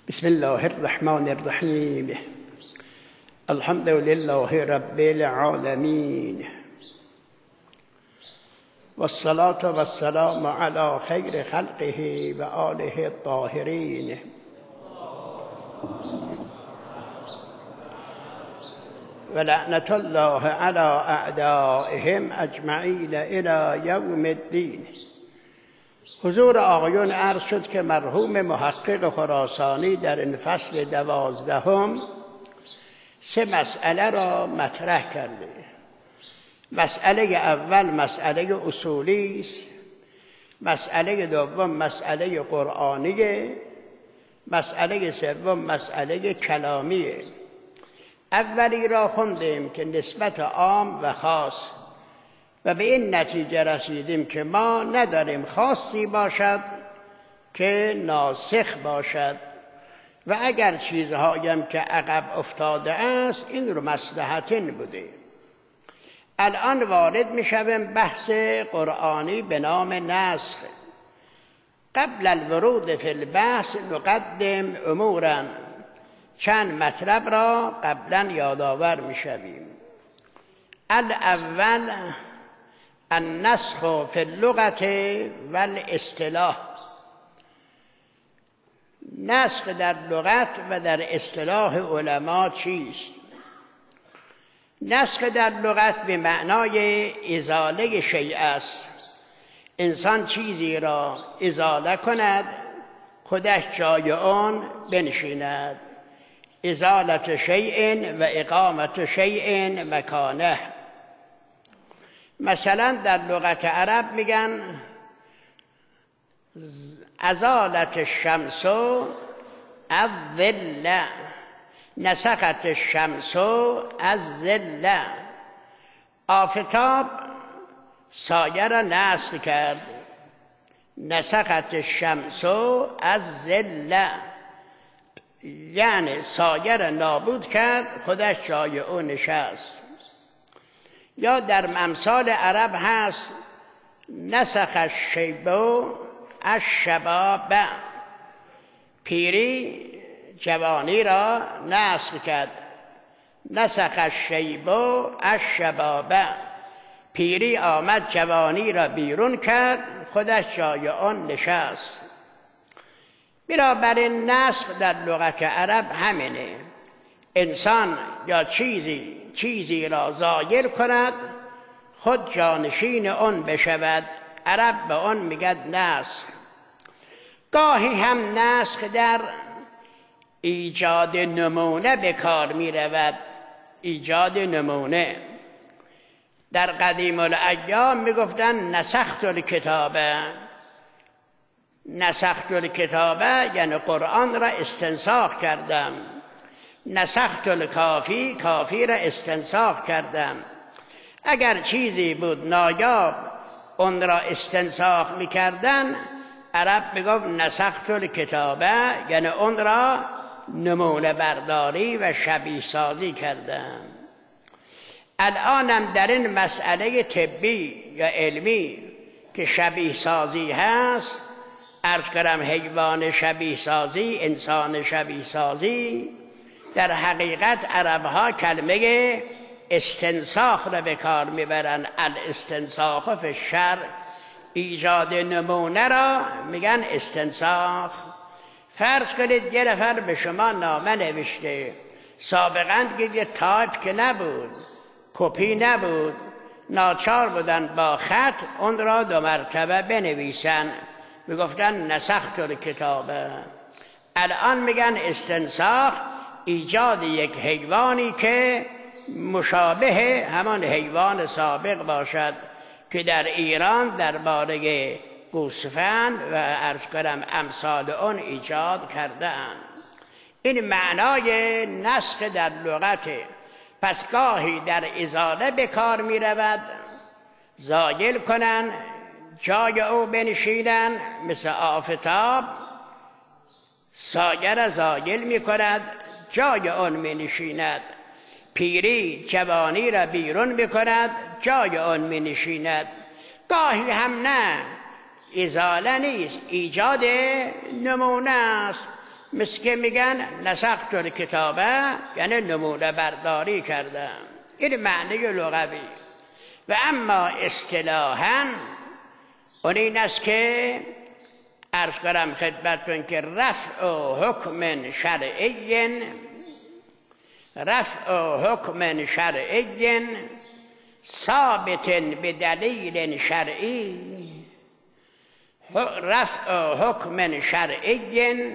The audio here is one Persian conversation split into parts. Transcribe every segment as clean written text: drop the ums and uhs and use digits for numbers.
بسم الله الرحمن الرحیم. الحمد لله رب العالمین والصلاة والسلام على خیر خلقه و آله الطاهرین. و لعنت الله على اعدائهم اجمعین الى یوم الدین. حضور آقایون عرض شد که مرحوم محقق خراسانی در این فصل 12 سه مسئله را مطرح کرده. مسئله اول مسئله اصولی است، مسئله دوم مسئله قرآنیه، مسئله سوم مسئله کلامیه. اولی را خوندیم که نسبت عام و خاص، و به این نتیجه رسیدیم که ما نداریم خاصی باشد که ناسخ باشد، و اگر چیزهایم که عقب افتاده است این رو مصلحتین بوده. الان وارد میشویم بحث قرآنی به نام نسخ. قبل الورود فی البحث نقدم امورا، چند مطلب را قبلا یادآور میشویم. الاول النسخ فی اللغة و الاصطلاح. نسخ در لغت و در اصطلاح علما چیست؟ نسخ در لغت به معنای ازاله شیء است. انسان چیزی را ازاله کند، خودش جای آن بنشیند. ازالت شیء و اقامت شیء مکانه. مثلا در لغت عرب میگن ازالت الشمس الظل، نسخت الشمس الظل. آفتاب سایه را نسخ کرد. نسخت الشمس الظل، یعنی سایه را نابود کرد، خودش جای او نشست. یا در امثال عرب هست نسخ الشیب الشباب، پیری جوانی را نسخ کرد. نسخ الشیب الشباب، پیری آمد جوانی را بیرون کرد، خودش جای آن نشست. بنابراین نسخ در لغت عرب همینه. انسان یا چیزی را زایل کند، خود جانشین آن بشود. عرب به آن میگد نسخ. گاهی هم نسخ در ایجاد نمونه به کار می رود. ایجاد نمونه. در قدیم الایام می گفتن نسخت الکتابه. نسخت الکتابه یعنی قرآن را استنساخ کردم. نسخت الکافی، کافی را استنساخ کردم. اگر چیزی بود نایاب اون را استنساخ میکردن، عرب میگفت نسخت الکتابه، یعنی اون را نمونه برداری و شبیه سازی کردن. الانم در این مسئله طبی یا علمی که شبیه سازی هست، عرض کردم حیوان شبیه سازی، انسان شبیه سازی، در حقیقت عربها کلمه استنساخ را به کار میبرن. الاستنساخ فی الشرع، ایجاد نمونه را میگن استنساخ. فرض کنید یه نفر به شما نامه نوشته، سابقا یه تایپ که نبود، کپی نبود، ناچار بودن با خط اون را 2 مرتبه بنویسن، میگفتن نسخت الکتابه. الان میگن استنساخ، ایجاد یک حیوانی که مشابه همان حیوان سابق باشد که در ایران درباره گوسفند و عرض کنم امثال آن ایجاد کرده‌اند. این معنای نسخ در لغته. پس گاهی در ازاله به کار می رود، زایل کنن، جای او بنشینن. مثل آفتاب سایه را زایل می کند، جای آن می نشیند. پیری جوانی را بیرون می کند، جای آن می نشیند. گاهی هم نه، ازاله نیست، ایجاد نمونه است. مثل که میگن نسخت الکتابه، یعنی نمونه برداری کردم. این معنی لغوی. و اما اصطلاحاً اون این است که عرض کنم خدمتتون که رفع حکم شرعی ثابت بدلیل شرعی، رفع حکم شرعی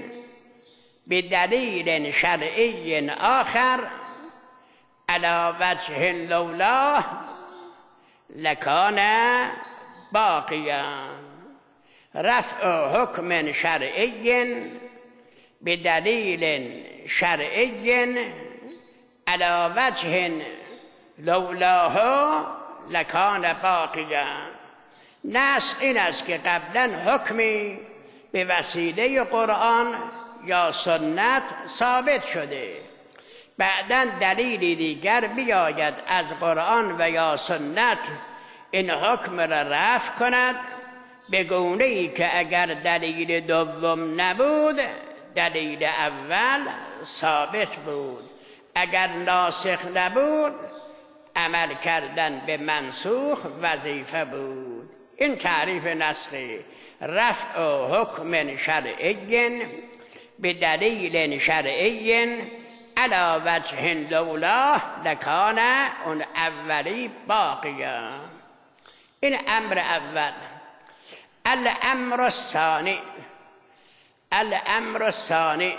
بدلیل شرعی آخر علی وجه لولاه لکان باقیا. رفع حکم شرعی بدلیل شرعی علی وجه لولاه لکان باقیا. نسخ این است که قبلا حکمی به وسیله قرآن یا سنت ثابت شده، بعداً دلیلی دیگر بیاید از قرآن و یا سنت این حکم را رفع کند، به گونه‌ای که اگر دلیل دوم نبود دلیل اول ثابت بود، اگر ناسخ نبود عمل کردن به منسوخ وظیفه بود. این تعریف نسخی. رفع حکم شرعی به دلیل شرعی علی وجه لولاه لکان، اون اولی باقیه. این امر اول. الامر الثانی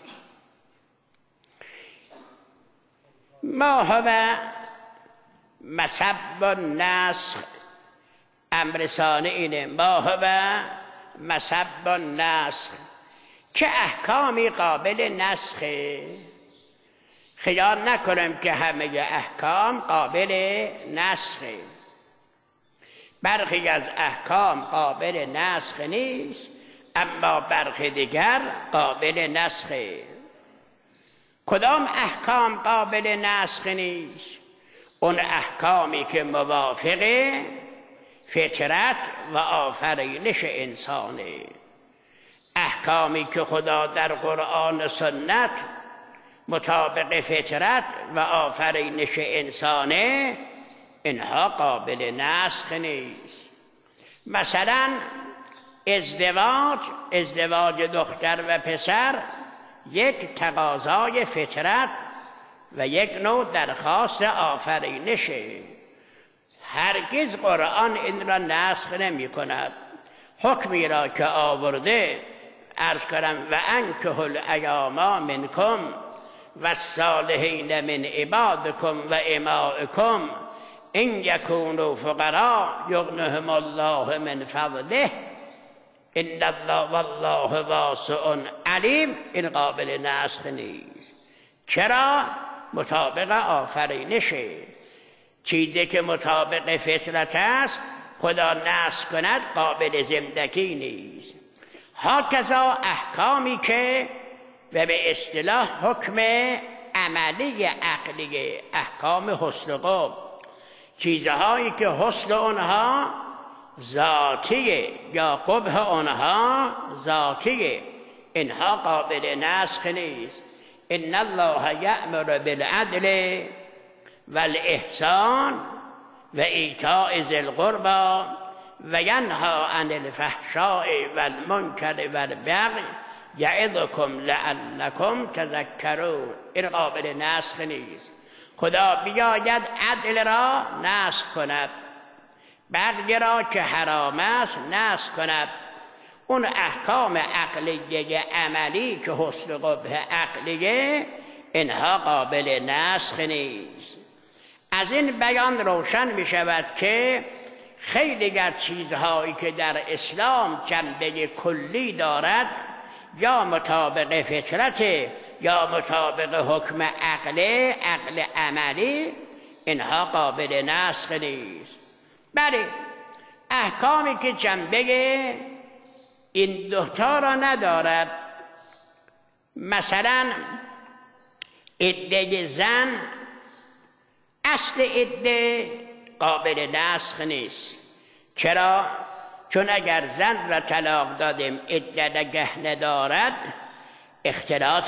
ما هو مسب النسخ. امر ثانی اینه، ما هو مسب النسخ، که احکامی قابل نسخه. خیال نکنم که همه احکام قابل نسخه، برخی از احکام قابل نسخ نیست، اما برخی دیگر قابل نسخه. کدام احکام قابل نسخ نیست؟ اون احکامی که موافق فطرت و آفرینش انسانه. احکامی که خدا در قرآن و سنت مطابق فطرت و آفرینش انسانه، اینها قابل نسخ نیست. مثلا ازدواج دختر و پسر یک تقاضای فطرت و یک نوع درخواست آفرینشه. هرگز قرآن این را نسخ نمی کند. حکمی را که آورده، عرض کنم و انکحوا الایام منکم و الصالحین من عبادکم و امائکم ان یکونوا فقراء یغنهم الله من فضله ان الله والله واسع علیم. این قابل نسخ نیست. چرا؟ مطابق آفرینشه. چیزی که مطابق فطرت است خدا نسخ کند قابل زندگی نیست. هاکذا احکامی که و به اصطلاح حکم عملی عقلی، احکام حسن قبح، چیزهایی که حسن آنها ذاتیه یا قبح آنها ذاتیه، اینها قابل نسخ نیست. ان الله یأمر بالعدل والاحسان و ایتاء ذی القربى و ینهی عن الفحشاء والمنکر والبغی یعظکم لعلکم تذکرون. این قابل نسخ نیست. خدا بیاید عدل را نسخ کند، بغی را که حرام است نسخ کند. اون احکام عقلیه عملی که حسن قبح عقلیه، اینها قابل نسخ نیست. از این بیان روشن می شود که خیلی از چیزهایی که در اسلام جنبه کلی دارد، یا مطابق فطرت یا مطابق حکم عقل عملی، اینها قابل نسخ نیست. بله، احکامی که جنبه این دوتا را ندارد، مثلا عده زن، اصل عده قابل نسخ نیست. چرا؟ چون اگر زن را طلاق دادیم عده نگه ندارد، اختلاط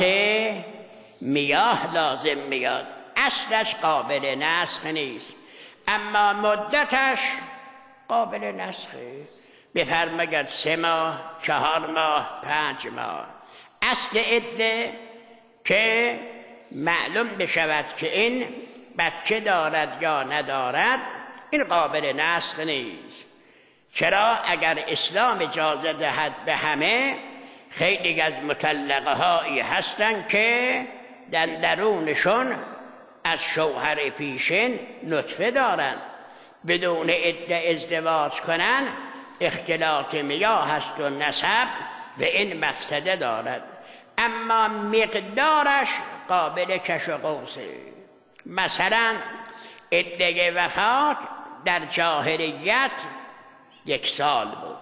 میاه لازم میاد. اصلش قابل نسخ نیست، اما مدتش قابل نسخه. بفرماید 3 ماه، 4 ماه، 5 ماه. اصل عده که معلوم بشود که این بچه دارد یا ندارد، این قابل نسخ نیست. چرا؟ اگر اسلام اجازه دهد به همه، خیلی از مطلقه هایی هستند که در درونشون از شوهر پیشین نطفه دارند، بدون عده ازدواج کنن اختلاط میاه هست و نسب و این مفسده دارد. اما مقدارش قابل کش و قوسه. مثلا عده وفات در جاهلیت 1 سال بود،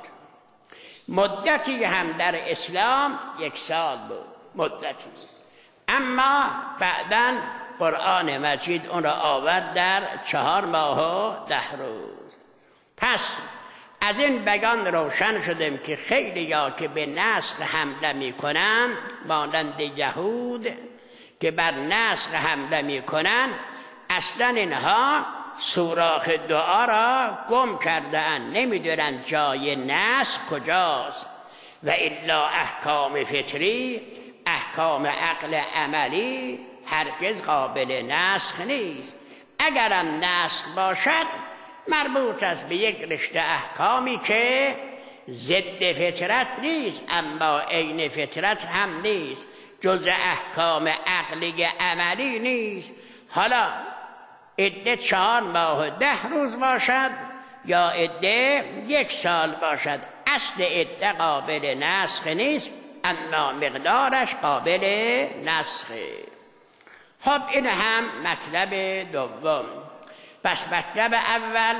مدتی هم در اسلام 1 سال بود مدتی، اما بعداً قرآن مجید اون را آورد در 4 ماه و 10 روز. پس از این بیان روشن شدیم که خیلی ها که به نسخ حمله می کنن، مانند یهود که بر نسخ حمله می کنن، اصلا اینها سوراخ دعا را گم کرده اند، نمیدونن جای نسخ کجاست. و الا احکام فطری، احکام عقل عملی هرگز قابل نسخ نیست. اگرم نسخ باشد مربوط است به یک رشته احکامی که ضد فطرت نیست، اما عین فطرت هم نیست، جز احکام عقلی عملی نیست. حالا عده 4 ماه و 10 روز باشد یا عده 1 سال باشد، اصل عده قابل نسخ نیست، اما مقدارش قابل نسخه. خب این هم مطلب دوم. پس مطلب اول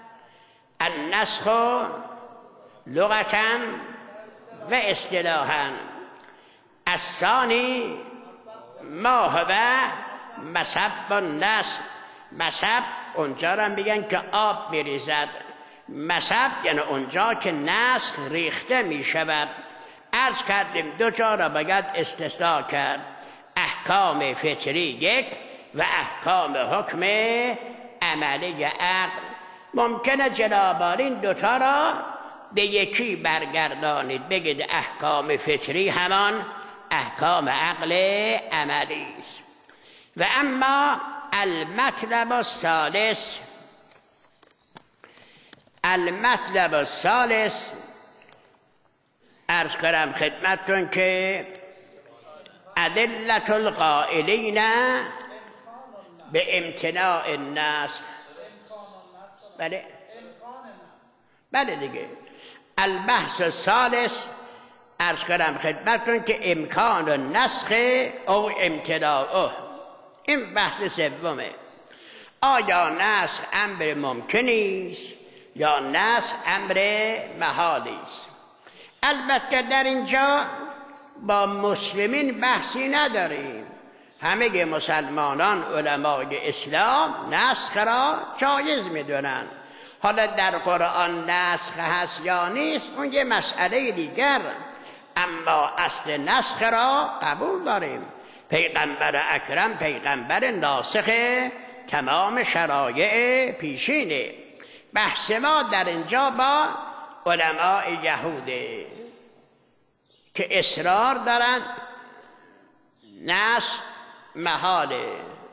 النسخ لغتا و اصطلاحا، الثانی ما هو مصب النسخ. مصب اونجا را میگن که آب میریزد، مصب یعنی اونجا که نسخ ریخته میشود. عرض کردیم 2 جا را باید استثناء کرد، احکام فطری 1 و احکام حکم عملی عقل. ممکنه جناب این 2 تا را به یکی برگردانید، بگید احکام فطری همان احکام عقل عملی است. و اما المطلب الثالث، المطلب الثالث عرض کنم خدمتتون که ادلة القائلین به امتناع النسخ. بله دیگه. البحث الثالث عرض کنم خدمتتون که امکان النسخ او امتناعه. این بحث سومه. آیا نسخ امر ممکنی است یا نسخ امر محالی است؟ البته در اینجا با مسلمین بحثی نداریم، همه مسلمانان علمای اسلام نسخ را جایز میدونن. حالا در قرآن نسخ هست یا نیست اون یه مسئله دیگر، اما اصل نسخ را قبول داریم. پیغمبر اکرم پیغمبر ناسخ تمام شرایع پیشینه. بحث ما در اینجا با علماء یهوده که اصرار دارند نسخ محاله.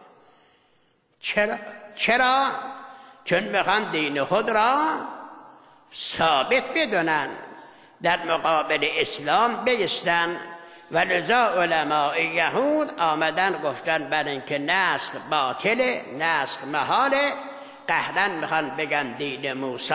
چرا؟ چون میخوان دین خود را ثابت بدونن، در مقابل اسلام بیستن، و لذا علماء یهود آمدن گفتن برای اینکه نسخ باطله، نسخ محاله، قهرن میخوان بگن دین موسی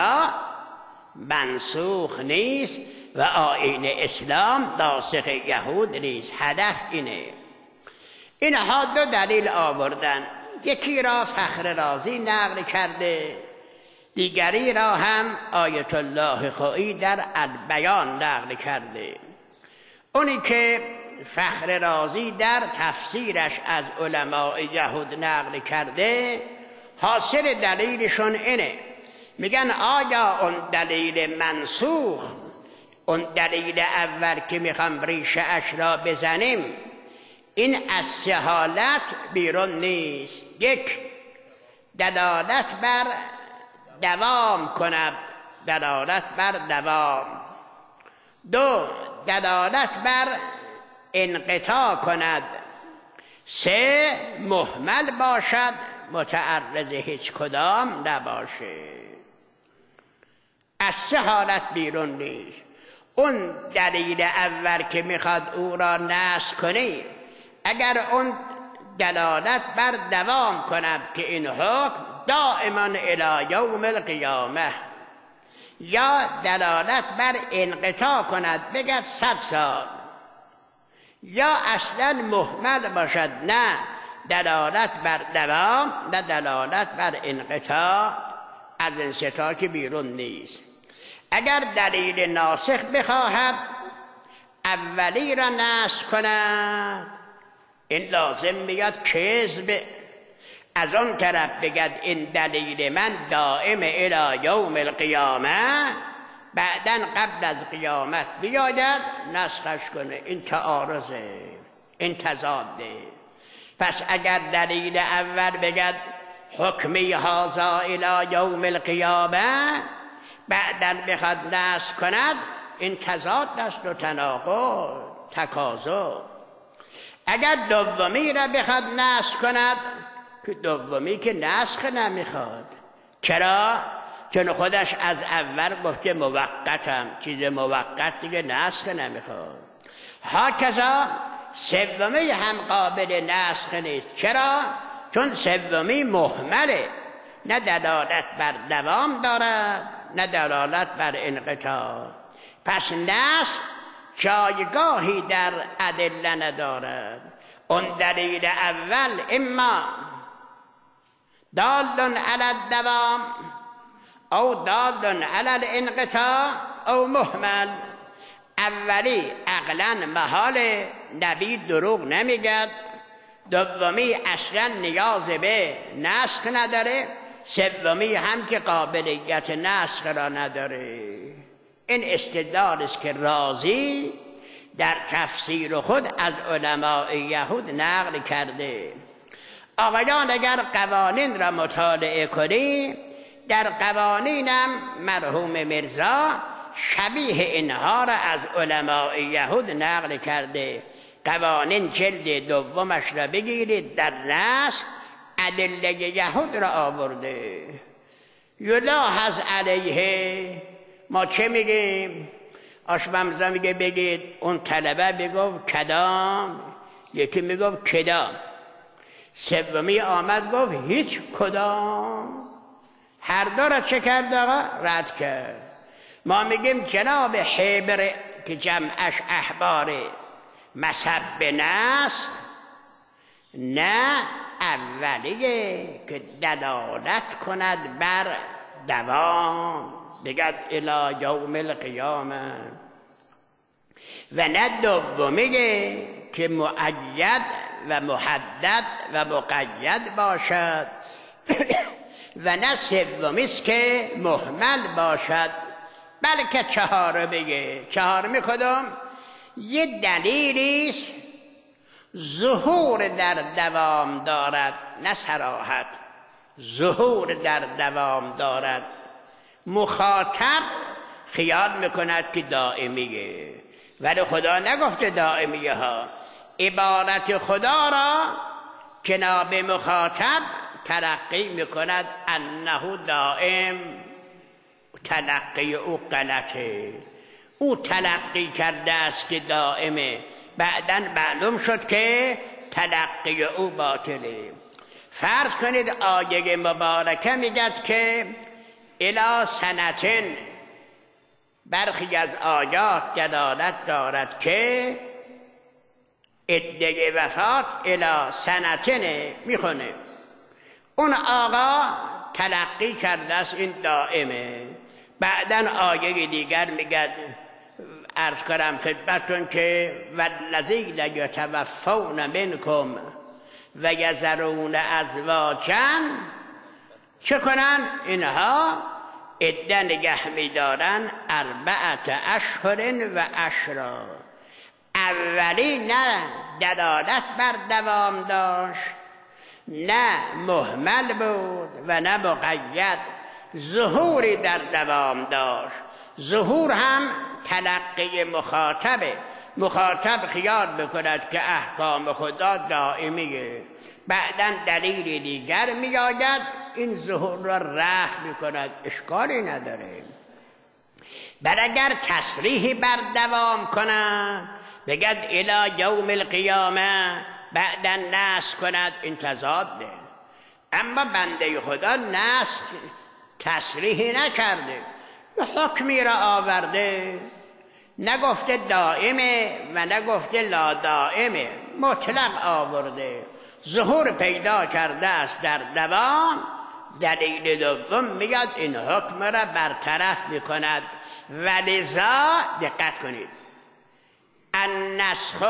منسوخ نیست و آیین اسلام ناسخ یهود نیست. هدف اینه. اینها 2 دلیل آوردن، یکی را فخر رازی نقل کرده، دیگری را هم آیت الله خویی در البیان نقل کرده. اونی که فخر رازی در تفسیرش از علماء یهود نقل کرده، حاصل دلیلشون اینه، میگن آیا اون دلیل منسوخ اون دلیل اول که میخوام ریشه اش را بزنیم، این از سه حالت بیرون نیست. یک، دلالت بر دوام کند، دلالت بر دوام. دو، دلالت بر انقطاع کند. سه، مهمل باشد، متعرض هیچ کدام نباشه. از سه حالت بیرون نیست. اون دلیل اول که میخواد او را نسخ کنی، اگر اون دلالت بر دوام کند که این حکم دائما الی یوم القیامه، یا دلالت بر انقطاع کند بگد 100 سال، یا اصلا مهمل باشد، نه دلالت بر دوام نه دلالت بر انقطاع، از این سه تا که بیرون نیست. اگر دلیل ناسخ بخواهد اولی را نسخ کند، این لازم میاد کذب. از آن طرف بگد این دلیل من دائم الی یوم القیامه، بعدن قبل از قیامت بیاید نسخش کنه. این تعارضه، این تضاده. پس اگر دلیل اول بگد حکمی هذا الی یوم القیامه، بعدن بخواد نسخ کند، این تضاد است و تناقض، تکاذب. اگر دومی را بخواد نسخ کند، که دومی که نسخ نمیخواد. چرا؟ چون خودش از اول گفته موقتم، چیز موقت دیگه نسخ نمیخواد. هاکذا سومی هم قابل نسخ نیست. چرا؟ چون سومی مهمله، نه دلالت بر دوام دارد نه دلالت بر انقطاع. پس نسخ جایگاهی در ادله ندارد. اون دلیل اول اما دال علی الدوام او دال علی الانقطاع او مهمل. اولی عقلا محال، نبی دروغ نمیگد. دومی اصلا نیاز به نسخ نداره. سومی هم که قابلیت نسخ را نداره. این استدلال است که رازی در تفسیر خود از علماء یهود نقل کرده. آقایان اگر قوانین را مطالعه کنی، در قوانینم مرحوم مرزا شبیه اینها را از علماء یهود نقل کرده. قوانین جلد دومش را بگیرید، در نسخ ادله یهود را آورده. یلاحظ علیه. ما چه میگیم؟ آشممزا میگه بگید اون طلبه بگو کدام، یکی میگو کدام، سومی آمد گفت هیچ کدام. هر دو را چه کرد آقا؟ رد کرد. ما میگیم جناب حبر که جمعش احباره مذهب به نسخ، نه اولیه که دلالت کند بر دوام، بگد الی یوم القیامه، و نه دومیه که مؤید و محدد و مقید باشد و نه سومیست که مهمل باشد، بلکه چهارمیه. چهارمی کدام؟ یه دلیلیست ظهور در دوام دارد، نه صراحت، ظهور در دوام دارد. مخاطب خیال میکند که دائمیه، ولی خدا نگفته دائمیه ها. عبارت خدا را جناب مخاطب تلقی میکند انه دائم. تلقی او غلطه. او تلقی کرده است که دائمه، بعدن معلوم شد که تلقی او باطله. فرض کنید آیه مبارکه میگد که الی سنتن، برخی از آیات دلالت دارد که عده وفات الی سنتن میخونه. اون آقا تلقی کرده است این دائمه، بعدن آیه دیگر میگد عرض کنم خدمتون که والذین یتوفون منکم و یذرون ازواجا چه کنن؟ اینها عده نگه می‌دارن 4 اشهر و عشرا. اولی نه دلالت بر دوام داشت، نه مهمل بود و نه مقید، ظهوری در دوام داشت. ظهور هم تلقی مخاطبه، مخاطب خیال بکند که احکام خدا دائمیه، بعداً دلیل دیگر می آید این ظهور را رفع می کند، اشکالی نداره. بل اگر تصریحی بر دوام کند بگد الی یوم القیامه، بعداً نسخ کند، این تضاده. اما بنده خدا نسخ تصریحی نکرده، حکمی را آورده، نگفته دائمه و نگفته لا دائمه، مطلق آورده، ظهور پیدا کرده است در دوام، دلیل دوم میاد این حکم را برطرف میکند. ولذا دقت کنید، النسخ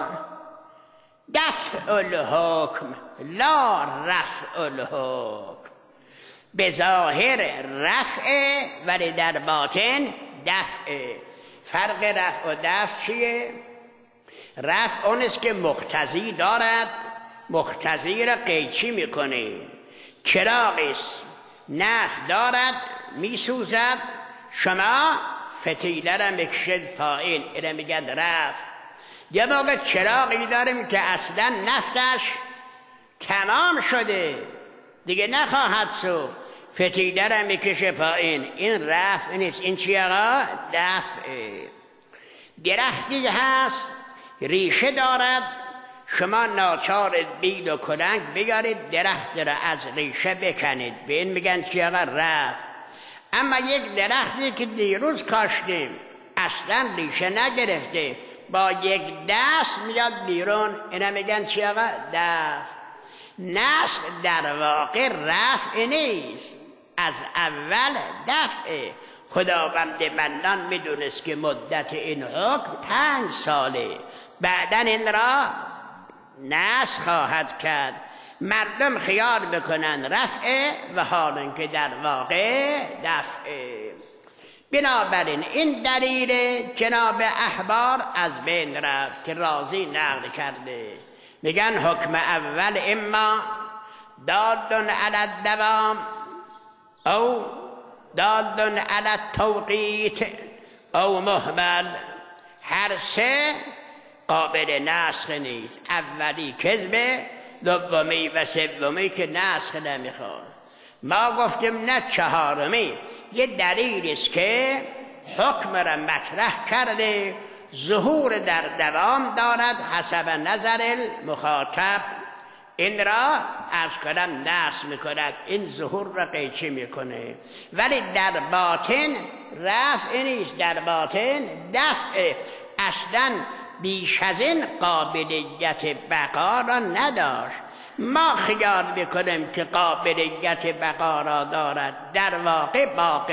دفع الحکم لا رفع الحکم. به ظاهر رفع ولی در باطن دفع. فرق رفع و دفع چیه؟ رفع اون است که مقتضی دارد، مقتضی را قیچی میکنه. چراغی نفع دارد میسوزد، شما فتیله را میکشید پایین، اینو میگن رفع. یه موقع چراغی داریم که اصلا نفتش تمام شده دیگه نخواهد سوخت، فتیله را میکشه پایین، این رفع نیست، این چی آقا؟ دفع. درختی هست ریشه دارد، شما ناچار بیل و کلنگ بگارید درخت را از ریشه بکنید، به این میگن چی آقا؟ رفع. اما یک درختی که دیروز کاشتیم اصلا ریشه نگرفته، با یک دست میاد بیرون، اینا میگن چی آقا؟ دفع. نسخ در واقع رفع نیست، از اول دفع. خداوند منان میدونست که مدت این حکم 5 ساله، بعداً این را نسخ خواهد کرد. مردم خیال بکنن رفع و حالن که در واقع دفع. بنابراین این دلیل جناب احبار از بین رفت که رازی نقل کرده. میگن حکم اول اما دال علی الدوام او دال علی التوقیت او مهمل، هر سه قابل نسخ نیست. اولی کذبه، دومی و سومی که نسخ نمیخواد. ما گفتیم نه، چهارمی یه دلیل است که حکم را مطرح کرده، ظهور در دوام دارد حسب نظر المخاطب، این را عرض کنم نسخ میکند، این ظهور را قیچی میکنه. ولی در باطن رفع نیست، در باطن دفع. اصلا بیش از این قابلیت بقا را نداشت. ما خیال میکنیم که قابلیت بقا را دارد، در واقع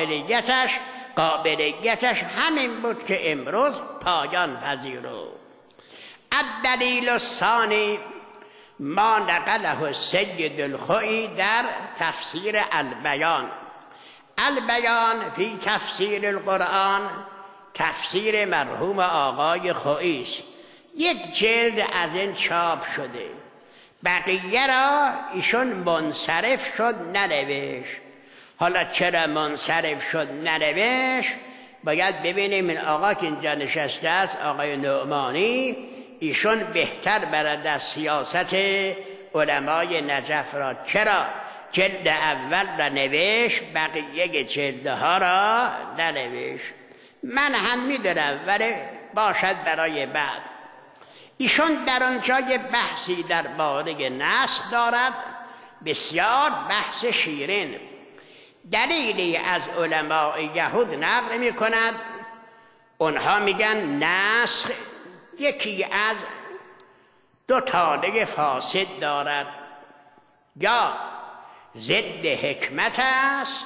قابلیتش همین بود که امروز پایان پذیرفت. الدلیل الثانی ما نقله سید الخوئی در تفسیر البیان. البیان فی تفسیر القرآن، تفسیر مرحوم آقای خوئی است. یک جلد از این چاپ شده، بقیه را ایشون منصرف شد ننوشت. حالا چرا منصرف شد ننوشت؟ باید ببینیم این آقا که اینجا نشسته است، آقای نعمانی، ایشون بهتر برد از سیاست علمای نجف را. چرا جلد اول را نوشت بقیه جلدها را ننوشت؟ من هم میدونم ولی باشد برای بعد. ایشون در آنجا بحثی در باره نسخ دارد، بسیار بحث شیرین. دلیلی از علماء یهود نقل می کند، اونها میگن نسخ یکی از 2 تاله فاسد دارد، یا ضد حکمت است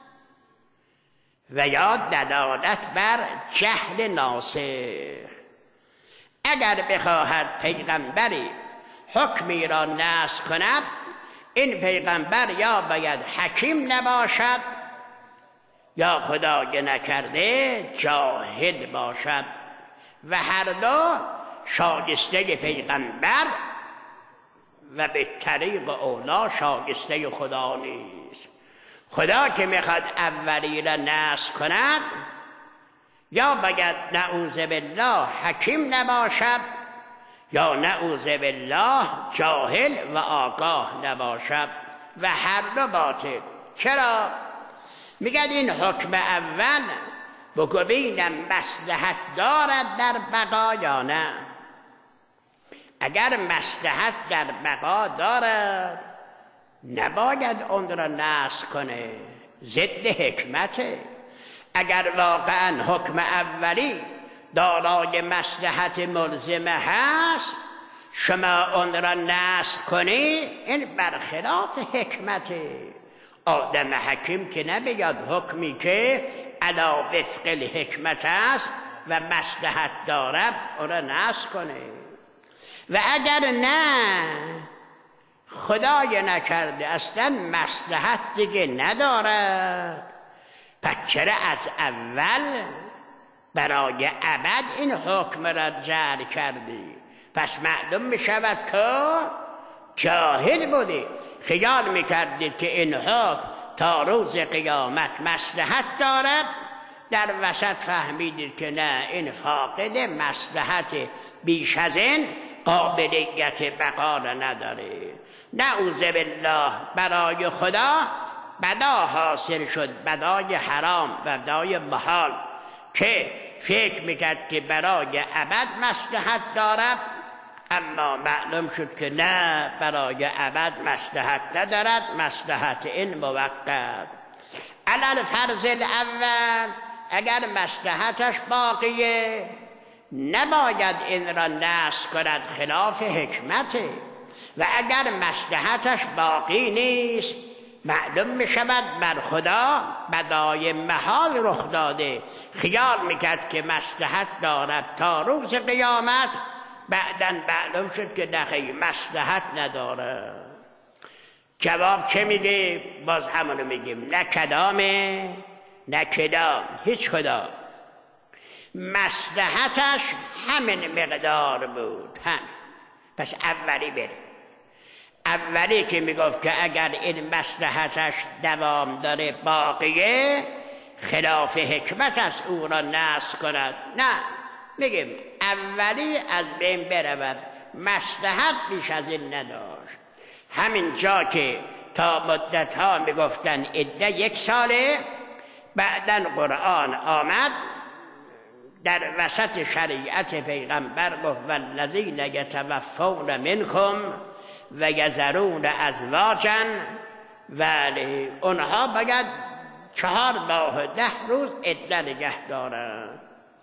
و یا دلالت بر جهل ناسخ. اگر بخواهد پیغمبری حکمی را نسخ کند، این پیغمبر یا باید حکیم نباشد یا خدای نکرده جاهل باشد و هر دو شایسته پیغمبر و به طریق اولا شایسته خدا نیست. خدا که میخواد اولی را نصب کند یا باید نعوذ بالله حکیم نباشد یا نعوذ بالله جاهل و آگاه نباشد و هر دو باطل. چرا؟ میگن این حکم اول بگو ببینم مصلحت دارد در بقا یا نه. اگر مصلحت در بقا دارد نباید اون را نسخ کنه، ضد حکمته. اگر واقعا حکم اولی دارای مصلحت ملزمه هست شما اون را نسخ کنی، این برخلاف حکمته. آدم حکیم که نبیاد حکمی که علی وفق الحکمت است و مصلحت دارد اون را نسخ کنه. و اگر نه خدای نکرده اصلا مصلحت دیگه ندارد، پس چرا از اول برای ابد این حکم را جعل کردی؟ پس معلوم می شود که جاهل بودی، خیال می کردید که این حکم تا روز قیامت مصلحت دارد، در وسط فهمیدید که نه، این فاقد مصلحت، بیش از این قابلیت بقا را نداره. نعوذ بالله برای خدا بدا حاصل شد، بدای حرام و بدای محال که فکر میکرد که برای ابد مصلحت دارد، اما معلوم شد که نه، برای ابد مصلحت ندارد، مصلحت این موقت. علل فرض الاول اگر مصلحتش باقیه نباید این را نسخ کند، خلاف حکمته. و اگر مصلحتش باقی نیست معلوم می شود بر خدا بدای محال رخ داده، خیال میکرد که مصلحت دارد تا روز قیامت، بعداً معلوم شد که نخی مصلحت نداره. جواب چه میگه؟ باز همونو میگیم، نه کدامه نه کدام، هیچ کدام. مصلحتش همین مقدار بود، همین. پس اولی بره. اولی که میگفت که اگر این مصلحتش دوام داره باقیه، خلاف حکمت است او را نسخ کند. نه، میگیم اولی از بین برود، مصلحت بیش از این نداشت. همین جا که تا مدت ها میگفتن عده 1 ساله، بعدن قرآن آمد در وسط شریعت پیغمبر گفت والذین یتوفون منکم و یذرون ازواجا، ولی اونها باید 4 ماه و 10 روز عده نگه دارن.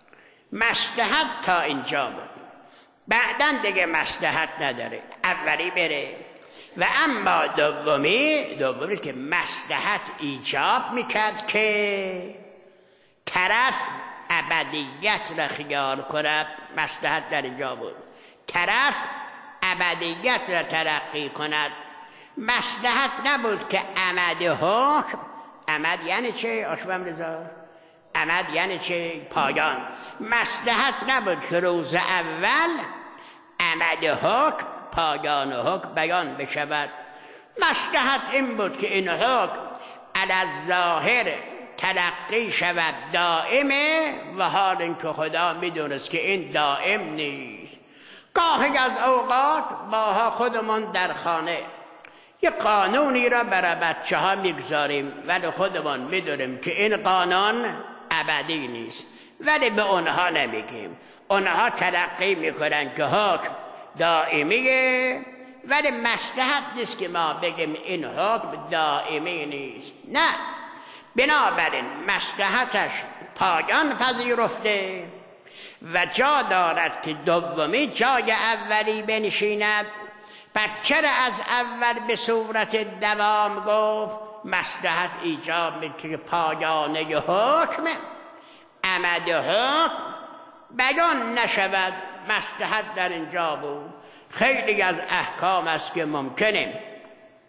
مصلحت تا اینجا بود، بعداً دیگه مصلحت نداره، اولی بره. و اما دومی که مصلحت ایجاب میکرد که طرف ابدیت را خیال کند، مصلحت در اینجا بود، طرف ابدیت را ترقی کند. مصلحت نبود که امد حکم، امد یعنی چه آشوام رضا؟ امد یعنی چه؟ پایان. مصلحت نبود که روز اول امد حکم، پایان حکم بیان بشود. مصلحت این بود که این حکم علی الظاهر تلقی شود دائمه، و حال اینکه خدا میدونست که این دائم نیست. گاهی از اوقات ماها خودمون در خانه یه قانونی را برای بچه ها میگذاریم، ولی خودمون میدونیم که این قانون ابدی نیست، ولی به اونها نمیگیم. اونها تلقی میکنن که حکم دائمیه، ولی مصلحت نیست که ما بگیم این حکم دائمی نیست. نه، بنابراین مصلحتش پایان پذیرفته و جا دارد که دومی جای اولی بنشیند. پس چرا از اول به صورت دوام گفت؟ مصلحت ایجاب میکنه که پایانه حکم، امد حکم بیان نشود. مصلحت در اینجا بود. خیلی از احکام است که ممکنه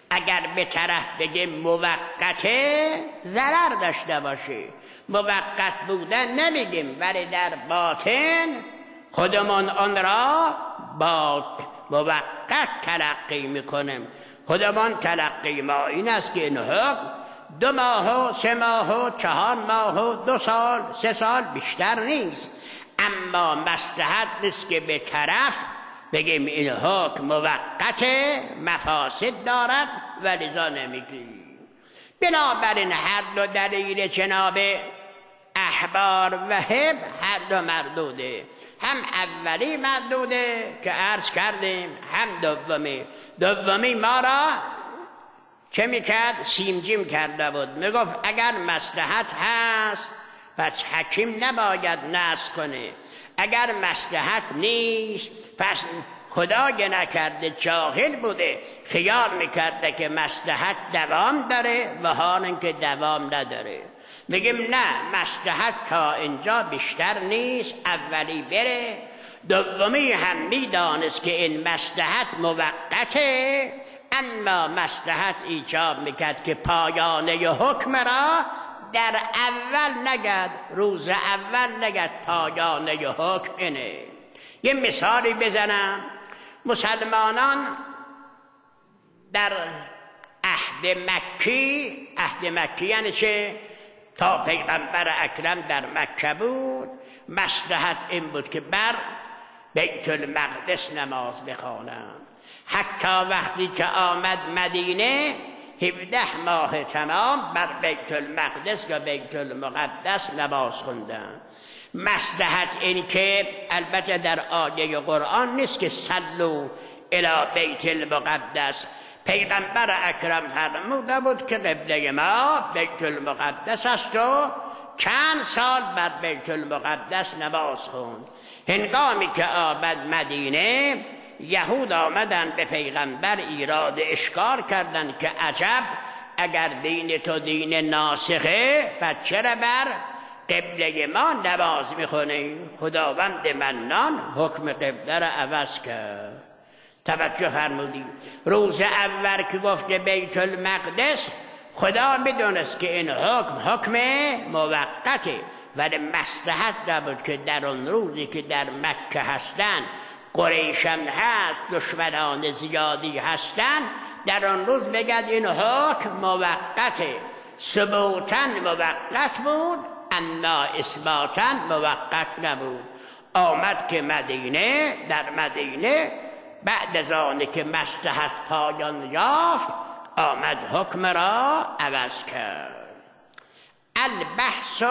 اگر به طرف بگه موقته ضرر داشته باشه. موقت بودن نمیگیم، ولی در باطن خودمون آن را با موقت تلقی میکنیم. خودمون تلقی ما این است که این حکم 2 ماه و 3 ماه و 4 ماه و 2 سال 3 سال بیشتر نیست، اما مصلحت نیست که به طرف بگیم این حکم موقت مفاسد دارد و لذا نمیگیم. بنابراین هر دو دلیل جناب احبار و هب هر دو مردوده، هم اولی مردوده که عرض کردیم، هم دومی ما را چه میکرد؟ سیمجیم کرده بود. میگفت اگر مصلحت هست پس حکیم نباید نسخ کنه، اگر مصلحت نیست پس خدای نکرده جاهل بوده خیال میکرده که مصلحت دوام داره و حال اینکه دوام نداره. میگیم نه، مصلحت تا اینجا بیشتر نیست، اولی بره. دومی هم میدانست که این مصلحت موقته، اما مصلحت ایجاب میکرد که پایانه حکم را در اول نگد، روز اول نگد، پایانه حکم اینه. یه مثالی بزنم. مسلمانان در عهد مکی یعنی چه؟ تا پیغمبر اکرم در مکه بود، مصلحت این بود که بر بیت المقدس نماز بخوانند. حتی وقتی که آمد مدینه 17 ماه تمام بر بیت المقدس و بیت المقدس نماز خوندند. مصلحت این که البته در آیه قرآن نیست که صلوا الی بیت المقدس، پیغمبر اکرم فرموده بود که قبله ما بیت المقدس است و چند سال بر بیت المقدس نماز خوند. هنگامی که آمد مدینه، یهود آمدن به پیغمبر ایراد اشکال کردن که عجب، اگر دین تو دین ناسخه پس چرا بر قبله ما نماز میخونی؟ خداوند منان حکم قبله را عوض کرد. توجه فرمودی؟ روز اول که گفت بیت المقدس، خدا میدونست که این حکم موقته، ولی مصلحت نبود که در اون روزی که در مکه هستن، قریشم هست، دشمنان زیادی هستن، در اون روز بگد این حکم موقته. ثبوتاً موقت بود اما اثباتاً موقت نبود. آمد که مدینه، در مدینه بعد از آنه که مصلحت پایان یافت، آمد حکم را عوض کرد. البحث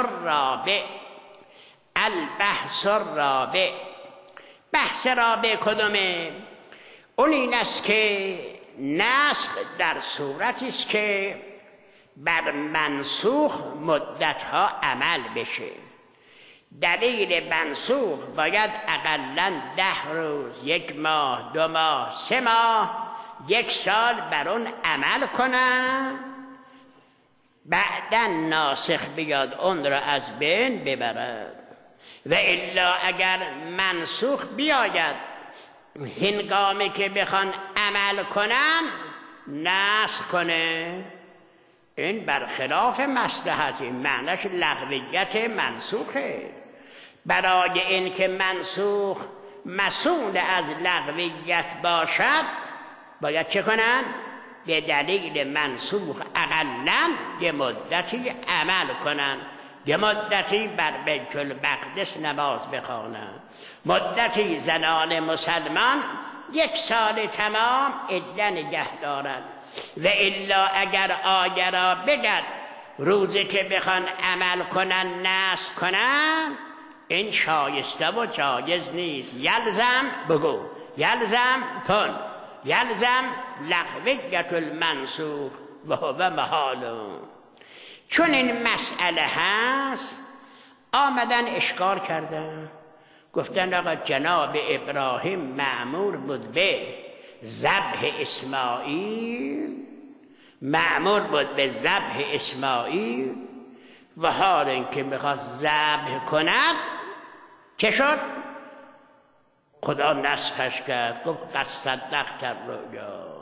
الرابع بحث رابع کدومه؟ اون این است که نسخ در صورتی است که بر منسوخ مدتها عمل بشه. دلیل منسوخ باید اقلاً 10 روز، 1 ماه، 2 ماه، 3 ماه، 1 سال بر اون عمل کنن، بعداً ناسخ بیاد اون را از بین ببرد. و الا اگر منسوخ بیاید هنگامی که بخوان عمل کنن نسخ کنه، این برخلاف مصلحتی، معنیش لغویت منسوخه. برای این که منسوخ مسئول از لغویت باشد باید چه کنن؟ به دلیل منسوخ اقلاً یه مدتی عمل کنن، یه مدتی بر بیت المقدس نماز بخوانند، مدتی زنان مسلمان 1 سال تمام عده نگه دارند. و الا اگر آیه را بگد روزی که بخوان عمل کنن نسخ کنن، این شایسته و جایز نیست. یلزم بگو، یلزم کن، یلزم لغویت المنسوخ و هو محال. چون این مسئله هست آمدن اشکال کردن، گفتن آقا جناب ابراهیم مأمور بود به ذبح اسماعیل، مأمور بود به ذبح اسماعیل، و حال اینکه میخواست ذبح کند چه شد؟ خدا نسخش کرد، گفت قد صدقت الرؤیا.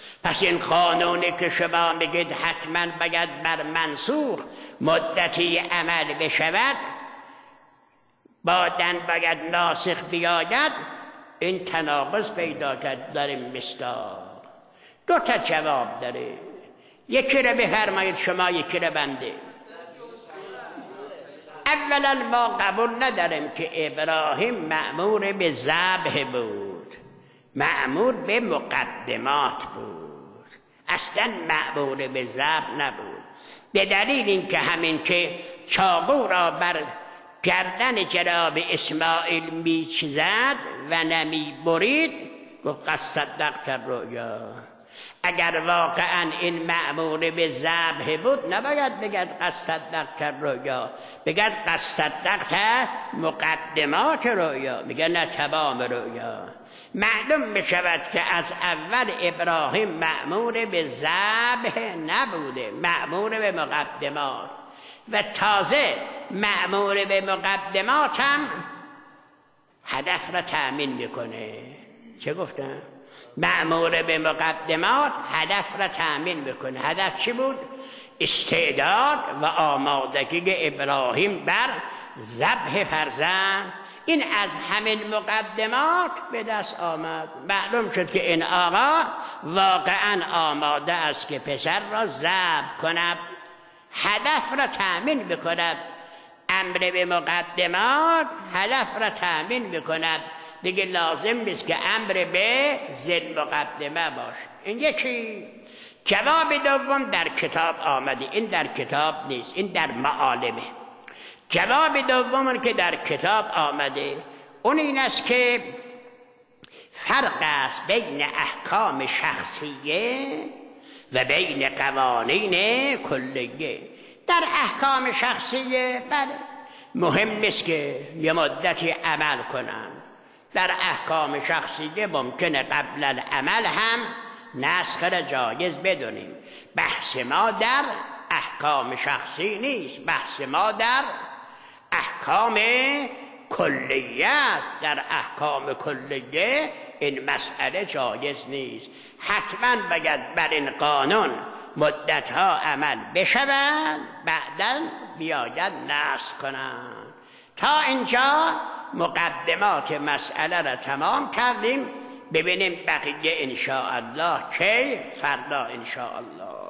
پس این قانونی که شما میگید حتما باید بر منسوخ مدتی عمل بشود، بعداً باید ناسخ بیاید، این تناقض پیدا کرد در این مصداق. دو تا جواب داره، یکی رو بفرمایید شما، یکی رو بنده. اولا ما قبول نداریم که ابراهیم مأمور به ذبح بود، مأمور به مقدمات بود، اصلا مأمور به ذبح نبود. به دلیل اینکه همین که چاقو را بر گردن جناب اسماعیل میچ زد و نمی برید، گفت قد صدقت الرؤیا. اگر واقعا این مأمور به ذبح بود نباید بگد قد صدقت الرؤیا، بگد قد صدقت مقدمات رؤیا، میگه نه تمام رؤیا. معلوم میشود که از اول ابراهیم مأمور به ذبح نبوده، مأمور به مقدمات، و تازه مأمور به مقدمات هم هدف را تأمین میکنه. چه گفتم؟ مأمور به مقدمات هدف را تأمین میکنه. هدف چی بود؟ استعداد و آمادگی ابراهیم بر ذبح فرزند. این از همین مقدمات به دست آمد. معلوم شد که این آقا واقعا آماده است که پسر را ذبح کند، هدف را تأمین بکند. امر به مقدمات هدف را تأمین بکند، دیگه لازم نیست که امر به ضد مقدمه باشه. این یکی. جواب دوم در کتاب آمده، این در کتاب نیست، این در معالمه. جواب دوم که در کتاب آمده اون این است که فرق است بین احکام شخصیه و بین قوانین کلیه. در احکام شخصیه بله مهم نیست که یه مدتی عمل کنن، در احکام شخصیه ممکنه قبل العمل هم نسخ را جایز بدونیم. بحث ما در احکام شخصی نیست، بحث ما در احکام کلیه است. در احکام کلیه این مسئله جایز نیست، حتما باید بر این قانون مدتها عمل بشود، بعدا بیاید نسخ کنند. تا اینجا مقدمات مسئله را تمام کردیم. ببینیم بقیه انشاءالله کی؟ فردا انشاءالله.